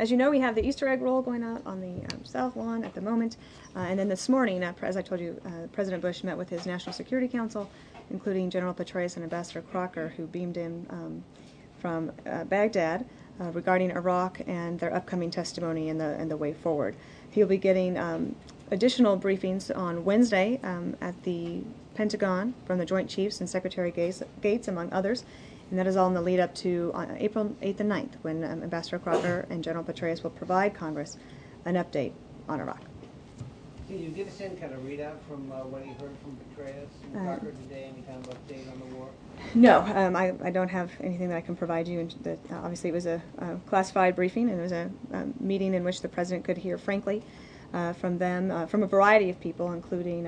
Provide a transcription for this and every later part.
as you know, we have the Easter egg roll going out on the South Lawn at the moment. And then this morning, as I told you, President Bush met with his National Security Council, including General Petraeus and Ambassador Crocker, who beamed in from Baghdad regarding Iraq and their upcoming testimony and the way forward. He'll be getting additional briefings on Wednesday at the Pentagon from the Joint Chiefs and Secretary Gates, among others. And that is all in the lead up to April 8th and 9th, when Ambassador Crocker and General Petraeus will provide Congress an update on Iraq. Can you give us any kind of readout from what you heard from Petraeus and Crocker today, any kind of update on the war? No, I don't have anything that I can provide you. That obviously it was a classified briefing, and it was a meeting in which the President could hear frankly from them, from a variety of people, including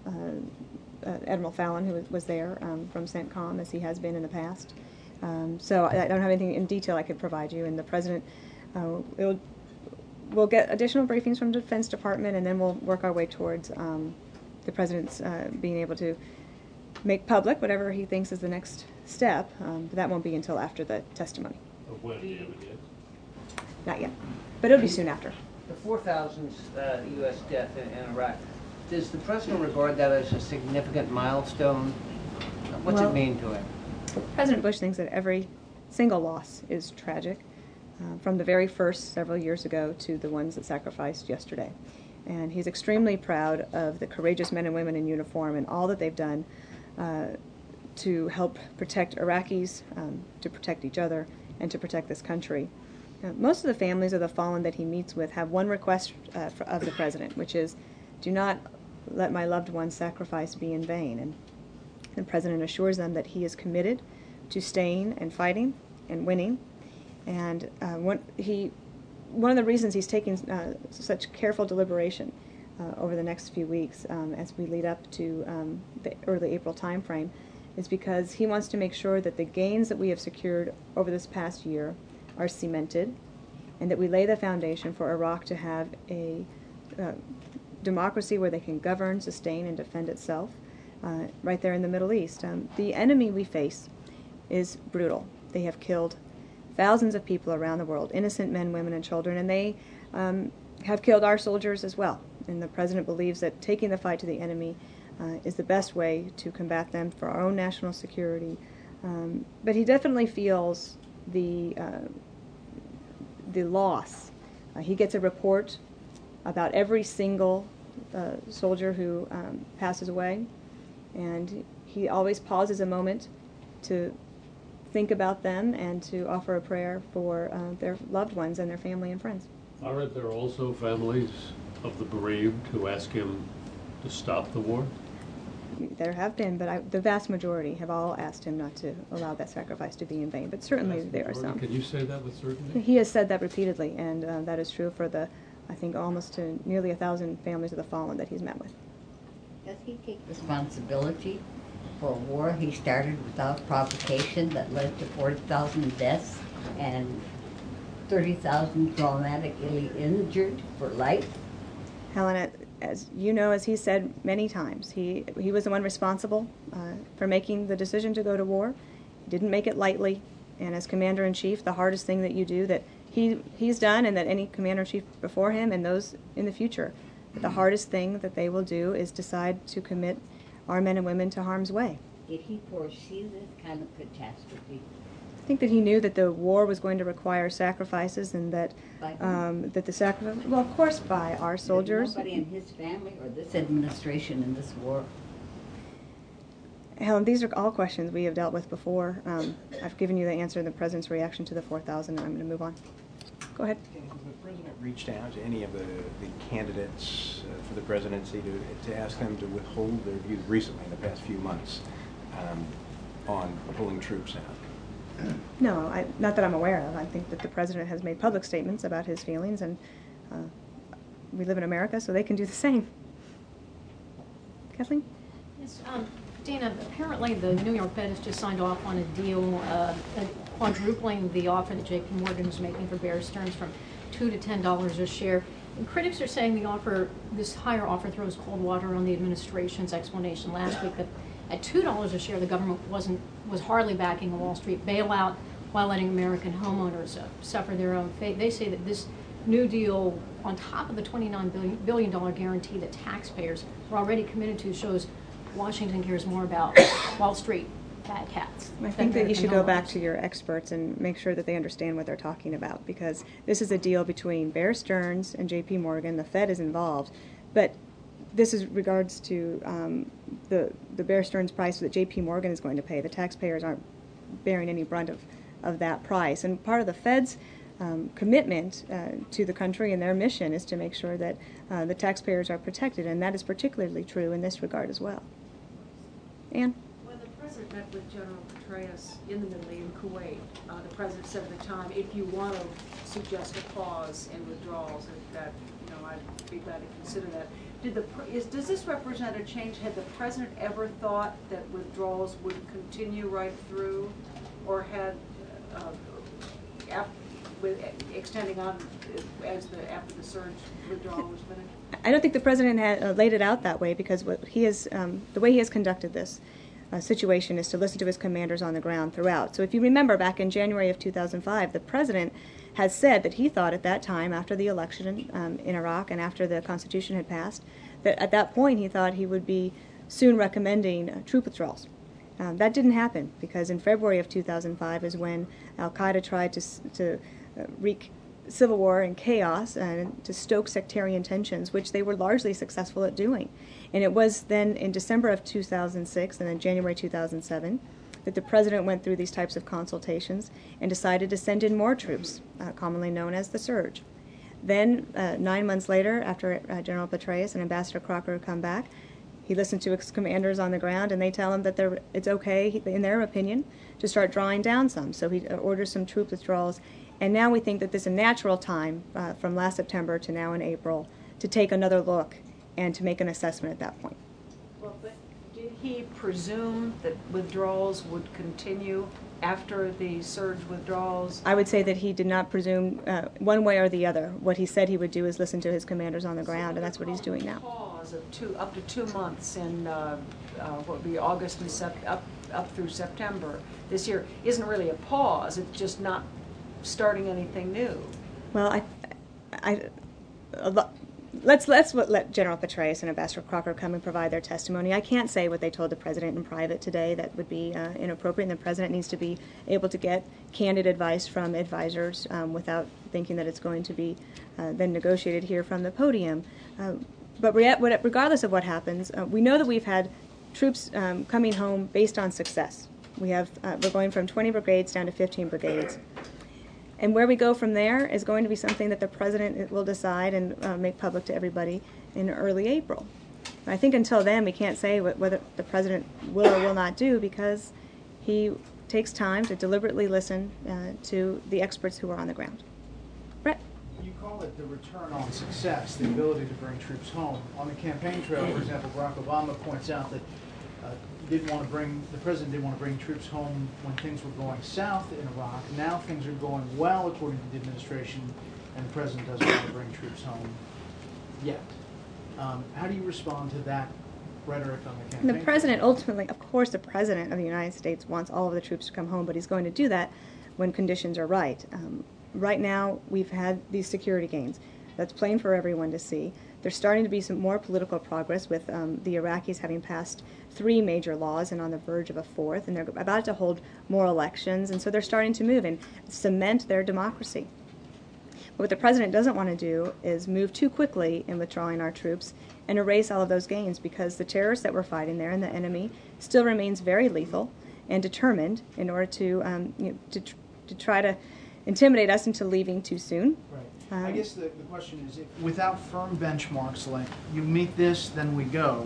Admiral Fallon, who was there from CENTCOM, as he has been in the past. So I don't have anything in detail I could provide you, and the President we'll get additional briefings from the Defense Department, and then we'll work our way towards the President's being able to make public whatever he thinks is the next step, but that won't be until after the testimony. When do you have it yet? Not yet, but it'll be soon after. The 4,000th U.S. death in Iraq, does the President regard that as a significant milestone? What's it mean to him? President Bush thinks that every single loss is tragic, from the very first several years ago to the ones that sacrificed yesterday. And he's extremely proud of the courageous men and women in uniform and all that they've done to help protect Iraqis, to protect each other, and to protect this country. Most of the families of the fallen that he meets with have one request of the President, which is, do not let my loved one's sacrifice be in vain. And the President assures them that he is committed to staying and fighting and winning. And one of the reasons he's taking such careful deliberation over the next few weeks as we lead up to the early April timeframe is because he wants to make sure that the gains that we have secured over this past year are cemented, and that we lay the foundation for Iraq to have a democracy where they can govern, sustain, and defend itself right there in the Middle East. The enemy we face is brutal. They have killed thousands of people around the world, innocent men, women, and children, and they have killed our soldiers as well. And the President believes that taking the fight to the enemy is the best way to combat them for our own national security. But he definitely feels the loss. He gets a report about every single soldier who passes away, and he always pauses a moment to think about them and to offer a prayer for their loved ones and their family and friends. Aren't there also families of the bereaved who ask him to stop the war? There have been, but the vast majority have all asked him not to allow that sacrifice to be in vain. But certainly there are some. Can you say that with certainty? He has said that repeatedly, and that is true for I think, almost to nearly 1,000 families of the fallen that he's met with. Does he take responsibility for a war he started without provocation that led to 40,000 deaths and 30,000 traumatically injured for life? Helen, as you know, as he said many times, he was the one responsible for making the decision to go to war. He didn't make it lightly, and as Commander-in-Chief, the hardest thing that you do that he's done, and that any Commander-in-Chief before him and those in the future, the hardest thing that they will do is decide to commit our men and women to harm's way. Did he foresee this kind of catastrophe? I think that he knew that the war was going to require sacrifices, and that that the sacrifice, well, of course, by our soldiers. Nobody in his family or this administration in this war. Helen, these are all questions we have dealt with before. I've given you the answer in the President's reaction to the 4,000, and I'm going to move on. Go ahead. Has the President reached out to any of the candidates for the presidency to ask them to withhold their views recently in the past few months on pulling troops out? No, not that I'm aware of. I think that the President has made public statements about his feelings, and we live in America, so they can do the same. Kathleen? Yes, Dana, apparently the New York Fed has just signed off on a deal quadrupling the offer that J.P. Morgan is making for Bear Stearns from $2 to $10 a share. And critics are saying this higher offer throws cold water on the administration's explanation last week that at $2 a share the government was hardly backing a Wall Street bailout. while letting American homeowners suffer their own fate. They say that this new deal, on top of the $29 billion guarantee that taxpayers were already committed to, shows Washington cares more about Wall Street bad cats. I think that you should go back to your experts and make sure that they understand what they're talking about, because this is a deal between Bear Stearns and J.P. Morgan. The Fed is involved, but this is regards to the Bear Stearns price that J.P. Morgan is going to pay. The taxpayers aren't bearing any brunt of that price, and part of the Fed's commitment to the country and their mission is to make sure that the taxpayers are protected, and that is particularly true in this regard as well. Ann? When the president met with General Petraeus in the Middle East, in Kuwait, the president said at the time, if you want to suggest a pause in withdrawals, that I'd be glad to consider that. Does this represent a change? Had the president ever thought that withdrawals would continue right through, or had with extending on after the surge withdrawal was finished? I don't think the president had laid it out that way, because what he has, the way he has conducted this situation is to listen to his commanders on the ground throughout. So if you remember, back in January of 2005, the president has said that he thought at that time, after the election in Iraq and after the Constitution had passed, that at that point he thought he would be soon recommending troop withdrawals. That didn't happen, because in February of 2005 is when al-Qaeda tried to wreak civil war and chaos and to stoke sectarian tensions, which they were largely successful at doing. And it was then in December of 2006 and then January 2007 that the president went through these types of consultations and decided to send in more troops, commonly known as the surge. Then, 9 months later, after General Petraeus and Ambassador Crocker come back, he listened to his commanders on the ground, and they tell him that it's okay, in their opinion, to start drawing down some. So he orders some troop withdrawals. And now we think that this is a natural time, from last September to now in April, to take another look and to make an assessment at that point. Well, but did he presume that withdrawals would continue after the surge withdrawals? I would say that he did not presume one way or the other. What he said he would do is listen to his commanders on the ground, and that's what he's doing now. Pause of up to 2 months in what would be August and up through September this year isn't really a pause. It's just not starting anything new. Well, let's let General Petraeus and Ambassador Crocker come and provide their testimony. I can't say what they told the president in private today. That would be inappropriate, and the president needs to be able to get candid advice from advisors without thinking that it's going to be then negotiated here from the podium. But regardless of what happens, we know that we've had troops coming home based on success. We're going from 20 brigades down to 15 brigades. And where we go from there is going to be something that the president will decide and make public to everybody in early April. I think until then we can't say whether the president will or will not do, because he takes time to deliberately listen to the experts who are on the ground. Brett? You call it the return on success, the ability to bring troops home. On the campaign trail, for example, Barack Obama points out that the president didn't want to bring troops home when things were going south in Iraq. Now things are going well, according to the administration, and the president doesn't want to bring troops home yet. How do you respond to that rhetoric on the campaign? The president ultimately, of course, the president of the United States wants all of the troops to come home, but he's going to do that when conditions are right. Right now, we've had these security gains. That's plain for everyone to see. There's starting to be some more political progress with the Iraqis having passed 3 major laws and on the verge of a 4th, and they're about to hold more elections, and so they're starting to move and cement their democracy. But what the president doesn't want to do is move too quickly in withdrawing our troops and erase all of those gains, because the terrorists that we're fighting there and the enemy still remains very lethal and determined in order to try to intimidate us into leaving too soon. Right. I guess the question is, without firm benchmarks, like you meet this, then we go,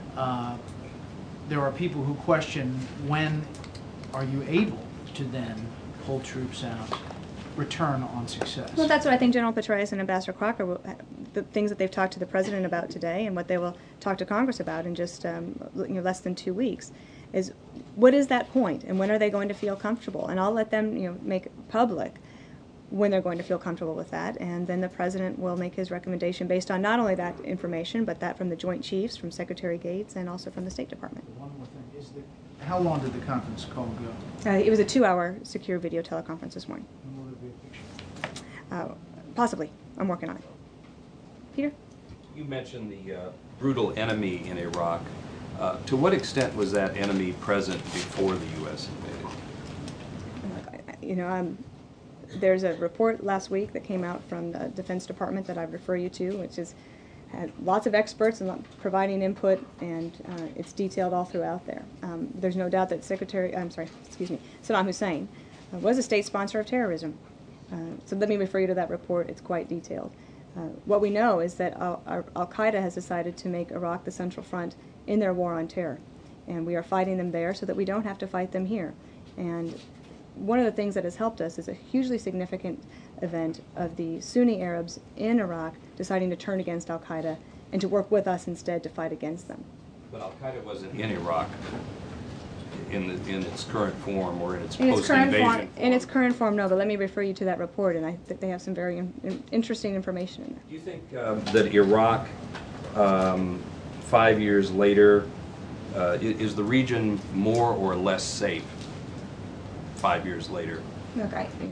there are people who question, when are you able to then pull troops out, return on success? Well, that's what I think General Petraeus and Ambassador Crocker, the things that they've talked to the president about today and what they will talk to Congress about in just less than 2 weeks, is what is that point and when are they going to feel comfortable? And I'll let them make public when they're going to feel comfortable with that, and then the president will make his recommendation based on not only that information, but that from the Joint Chiefs, from Secretary Gates, and also from the State Department. One more thing, is How long did the conference call go? It was a 2-hour secure video teleconference this morning. And will there be a picture? Possibly. I'm working on it. Peter? You mentioned the brutal enemy in Iraq. To what extent was that enemy present before the U.S. invaded? You know, there's a report last week that came out from the Defense Department that I refer you to, which is had lots of experts and providing input, and it's detailed all throughout there. There's no doubt that Saddam Hussein was a state sponsor of terrorism. So let me refer you to that report. It's quite detailed. What we know is that Al-Qaeda has decided to make Iraq the central front in their war on terror, and we are fighting them there so that we don't have to fight them here. And one of the things that has helped us is a hugely significant event of the Sunni Arabs in Iraq deciding to turn against Al-Qaeda and to work with us instead to fight against them. But Al-Qaeda wasn't in Iraq in its current form or in its post-invasion form. In its current form, no, but let me refer you to that report, and I think they have some very interesting information in there. Do you think that Iraq, 5 years later, is the region more or less safe 5 years later? Look,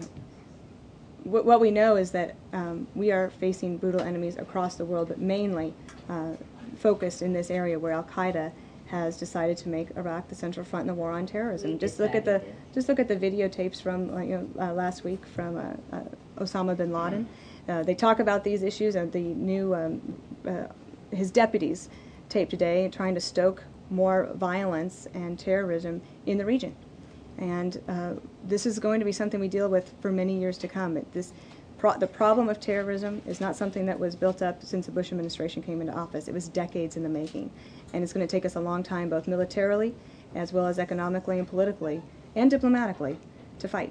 what we know is that we are facing brutal enemies across the world, but mainly focused in this area where Al-Qaeda has decided to make Iraq the central front in the war on terrorism. Just look at the videotapes from last week from Osama bin Laden. They talk about these issues, and the new his deputies taped today trying to stoke more violence and terrorism in the region. And this is going to be something we deal with for many years to come. The problem of terrorism is not something that was built up since the Bush administration came into office. It was decades in the making. And it's going to take us a long time, both militarily, as well as economically and politically, and diplomatically, to fight.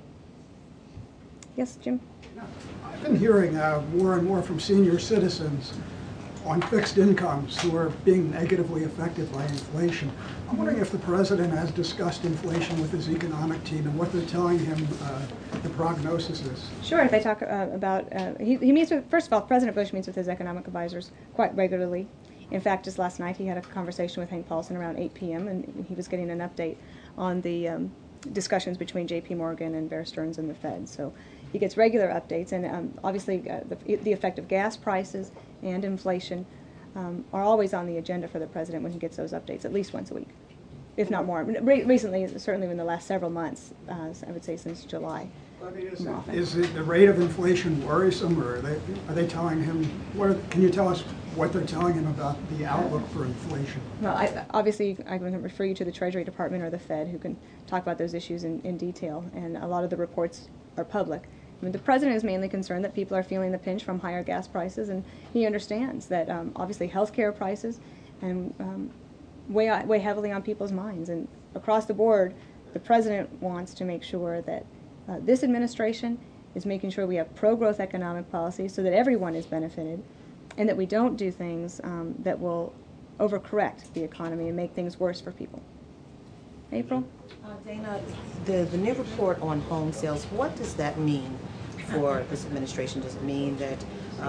Yes, Jim? I've been hearing more and more from senior citizens on fixed incomes who are being negatively affected by inflation. I'm wondering if the president has discussed inflation with his economic team and what they're telling him the prognosis is. Sure. They talk about, he meets with, first of all, President Bush meets with his economic advisors quite regularly. In fact, just last night he had a conversation with Hank Paulson around 8 p.m. and he was getting an update on the discussions between J.P. Morgan and Bear Stearns and the Fed. So he gets regular updates, and obviously the effect of gas prices and inflation are always on the agenda for the president when he gets those updates, at least once a week, if not more. Recently, certainly in the last several months, I would say since July. I mean, is the rate of inflation worrisome, or are they telling him, can you tell us what they're telling him about the outlook for inflation? Well, obviously, I can refer you to the Treasury Department or the Fed, who can talk about those issues in detail, and a lot of the reports are public. I mean, the president is mainly concerned that people are feeling the pinch from higher gas prices, and he understands that obviously healthcare prices and weigh heavily on people's minds. And across the board, the president wants to make sure that this administration is making sure we have pro-growth economic policy so that everyone is benefited, and that we don't do things that will overcorrect the economy and make things worse for people. April? Dana, the new report on home sales, what does that mean for this administration? Does it mean that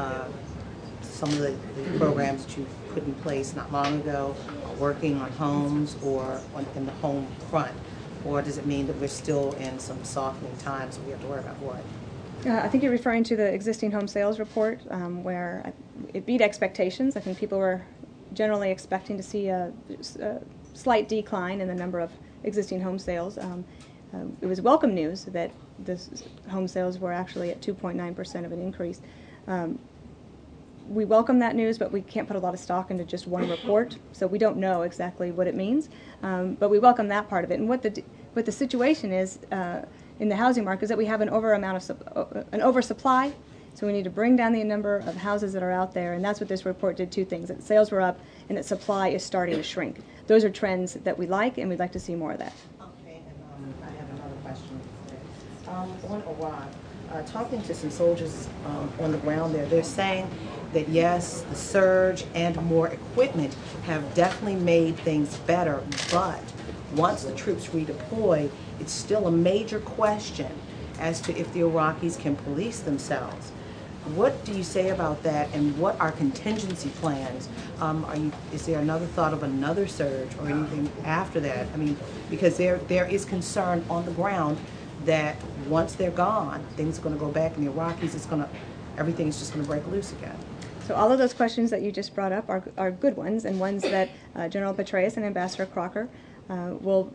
some of the programs that you put in place not long ago are working on homes or in the home front? Or does it mean that we're still in some softening times and we have to worry about what? I think you're referring to the existing home sales report, where it beat expectations. I think people were generally expecting to see a slight decline in the number of existing home sales. It was welcome news that the home sales were actually at 2.9% of an increase. We welcome that news, but we can't put a lot of stock into just one report, so we don't know exactly what it means. But we welcome that part of it. And what the situation is in the housing market is that we have an oversupply, so we need to bring down the number of houses that are out there, and that's what this report did. Two things: that sales were up, and that supply is starting to shrink. Those are trends that we like, and we'd like to see more of that. Okay, and I have another question. On Iraq, talking to some soldiers on the ground there, they're saying that yes, the surge and more equipment have definitely made things better, but once the troops redeploy, it's still a major question as to if the Iraqis can police themselves. What do you say about that, and what are contingency plans? Is there another thought of another surge or anything after that? I mean, because there is concern on the ground that once they're gone, things are going to go back, and the Iraqis, everything's just going to break loose again. So all of those questions that you just brought up are good ones, and ones that General Petraeus and Ambassador Crocker will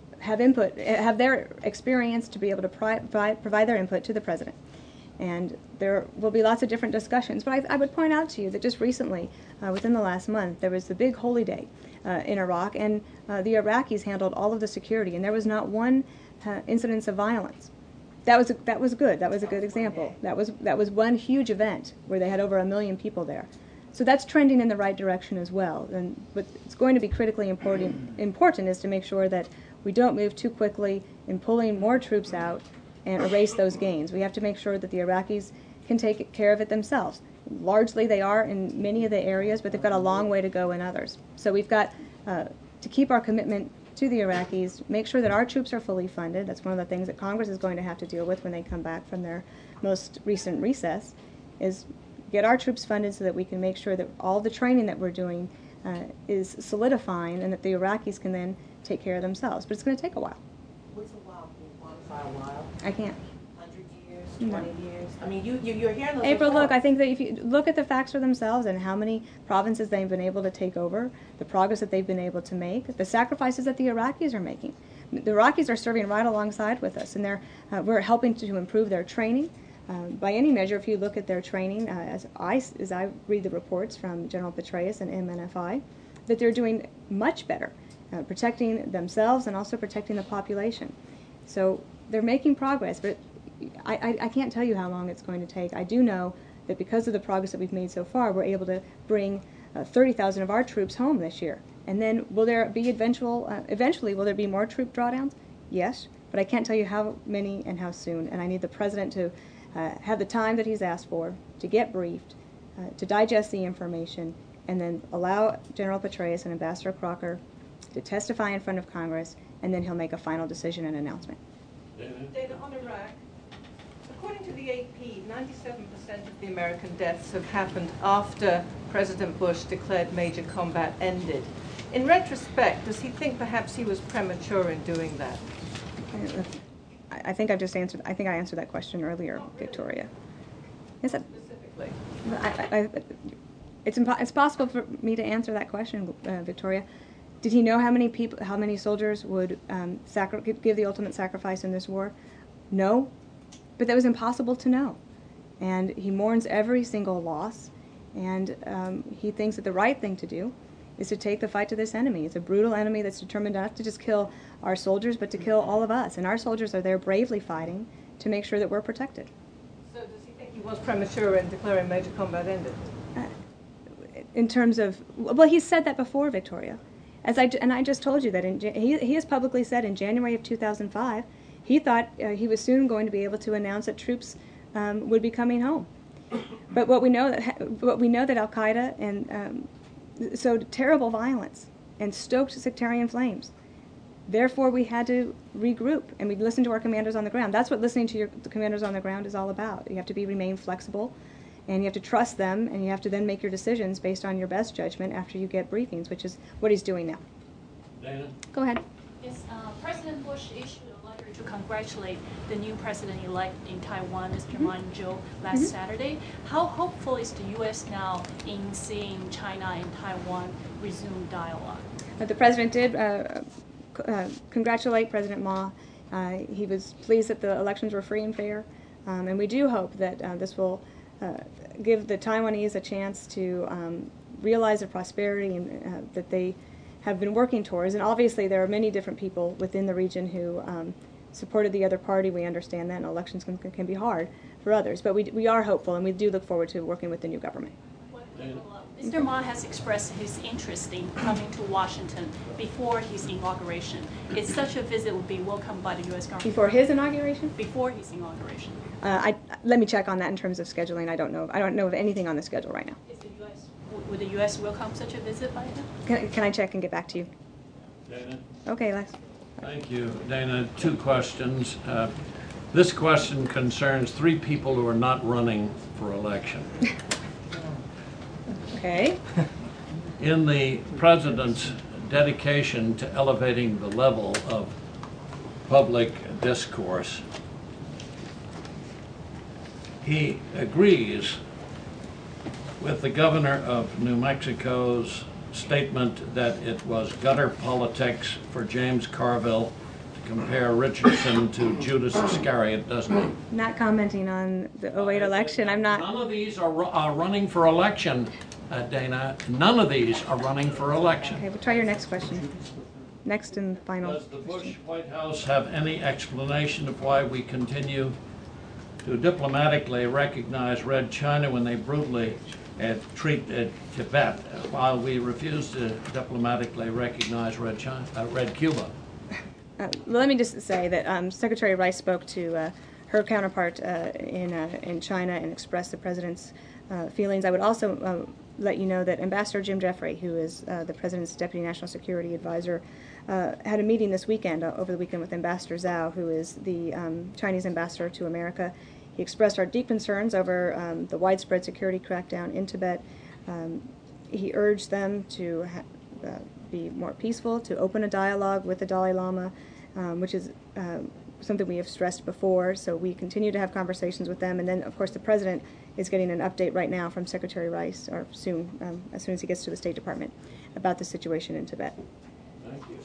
have their experience to be able to provide their input to the President. And there will be lots of different discussions. But I would point out to you that just recently, within the last month, there was the big holy day in Iraq, and the Iraqis handled all of the security, and there was not one incidence of violence. That was good. That was a good example. That was one huge event where they had over 1 million people there. So that's trending in the right direction as well. And what's going to be critically important is to make sure that we don't move too quickly in pulling more troops out and erase those gains. We have to make sure that the Iraqis can take care of it themselves. Largely they are in many of the areas, but they've got a long way to go in others. So we've got to keep our commitment to the Iraqis, make sure that our troops are fully funded. That's one of the things that Congress is going to have to deal with when they come back from their most recent recess, is get our troops funded so that we can make sure that all the training that we're doing is solidifying, and that the Iraqis can then take care of themselves. But it's going to take a while. What's a while? Can you quantify a while? I can't. 100 years, 20 years? I mean, you're hearing those April, look, reports. I think that if you look at the facts for themselves and how many provinces they've been able to take over, the progress that they've been able to make, the sacrifices that the Iraqis are making. The Iraqis are serving right alongside with us, and we're helping to improve their training. By any measure, if you look at their training, as I read the reports from General Petraeus and MNFI, that they're doing much better, protecting themselves and also protecting the population. So they're making progress, but I can't tell you how long it's going to take. I do know that because of the progress that we've made so far, we're able to bring 30,000 of our troops home this year. And then will there be eventually will there be more troop drawdowns? Yes, but I can't tell you how many and how soon. And I need the President to have the time that he's asked for, to get briefed, to digest the information, and then allow General Petraeus and Ambassador Crocker to testify in front of Congress, and then he'll make a final decision and announcement. Dana, on Iraq, according to the AP, 97% of the American deaths have happened after President Bush declared major combat ended. In retrospect, does he think perhaps he was premature in doing that? I think I've just answered. I think I answered that question earlier, Victoria. Is it Specifically. It's possible for me to answer that question, Victoria. Did he know how many soldiers would give the ultimate sacrifice in this war? No, but that was impossible to know. And he mourns every single loss, and he thinks that the right thing to do is to take the fight to this enemy. It's a brutal enemy that's determined not to just kill our soldiers, but to kill all of us. And our soldiers are there bravely fighting to make sure that we're protected. So does he think he was premature in declaring major combat ended? In terms of, well, he said that before, Victoria. I just told you that he has publicly said in January of 2005, he thought he was soon going to be able to announce that troops would be coming home. But what we know that Al Qaeda and sowed terrible violence and stoked sectarian flames. Therefore, we had to regroup, and we listened to our commanders on the ground. That's what listening to the commanders on the ground is all about. You have to remain flexible, and you have to trust them, and you have to then make your decisions based on your best judgment after you get briefings, which is what he's doing now. Dana? Go ahead. Yes, President Bush issued a letter to congratulate the new president-elect in Taiwan, Mr. Ma Ying-jeou, last Saturday. How hopeful is the U.S. now in seeing China and Taiwan resume dialogue? The president did congratulate President Ma. He was pleased that the elections were free and fair, and we do hope that this will give the Taiwanese a chance to realize the prosperity and, that they have been working towards. And obviously there are many different people within the region who supported the other party. We understand that, and elections can be hard for others. But we are hopeful, and we do look forward to working with the new government. Mr. Ma has expressed his interest in coming to Washington before his inauguration. Is such a visit would be welcomed by the U.S. government? Before his inauguration? Before his inauguration. Let me check on that in terms of scheduling. I don't know of anything on the schedule right now. Would the U.S. welcome such a visit by him? Can I check and get back to you? Dana? Okay, Les. Thank you. Dana, two questions. This question concerns 3 people who are not running for election. Okay. In the President's dedication to elevating the level of public discourse, he agrees with the governor of New Mexico's statement that it was gutter politics for James Carville to compare Richardson to Judas Iscariot, doesn't he? Not commenting on the 08 election. I'm not. None of these are running for election, Dana. None of these are running for election. Okay, we'll try your next question. Next and final. Does the Bush White House have any explanation of why we continue to diplomatically recognize Red China when they brutally treat Tibet, while we refuse to diplomatically recognize Red Cuba? Let me just say that Secretary Rice spoke to her counterpart in China and expressed the president's feelings. I would also let you know that Ambassador Jim Jeffrey, who is the president's deputy national security advisor, had a meeting this weekend, over the weekend, with Ambassador Zhao, who is the Chinese ambassador to America. He expressed our deep concerns over the widespread security crackdown in Tibet. He urged them to be more peaceful, to open a dialogue with the Dalai Lama, which is something we have stressed before. So we continue to have conversations with them. And then, of course, the president is getting an update right now from Secretary Rice, or soon, as soon as he gets to the State Department, about the situation in Tibet. Thank you.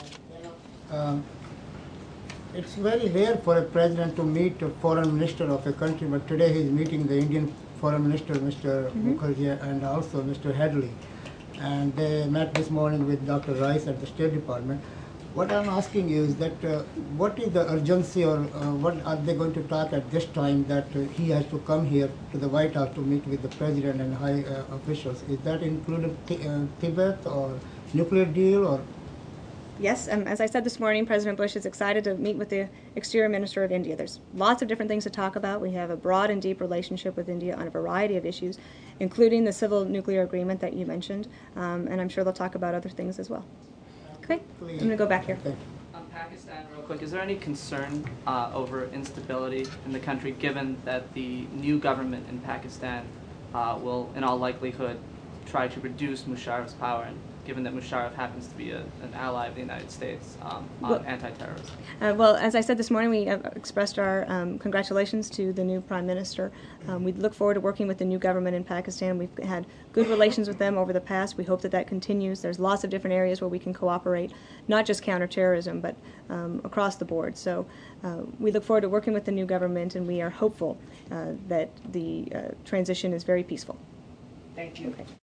Okay. It's very rare for a president to meet a foreign minister of a country, but today he's meeting the Indian foreign minister, Mr. Mukherjee, and also Mr. Headley. And they met this morning with Dr. Rice at the State Department. What I'm asking you is that what is the urgency, or what are they going to talk at this time that he has to come here to the White House to meet with the president and high officials? Is that included Tibet or nuclear deal, or? Yes, as I said this morning, President Bush is excited to meet with the Exterior Minister of India. There's lots of different things to talk about. We have a broad and deep relationship with India on a variety of issues, including the civil nuclear agreement that you mentioned, and I'm sure they'll talk about other things as well. Okay, I'm going to go back here. Pakistan, real quick, is there any concern over instability in the country, given that the new government in Pakistan will, in all likelihood, try to reduce Musharraf's power, and given that Musharraf happens to be an ally of the United States on anti-terrorism? Well, as I said this morning, we expressed our congratulations to the new Prime Minister. We look forward to working with the new government in Pakistan. We've had good relations with them over the past. We hope that that continues. There's lots of different areas where we can cooperate, not just counterterrorism, but across the board. So we look forward to working with the new government, and we are hopeful that the transition is very peaceful. Thank you. Okay.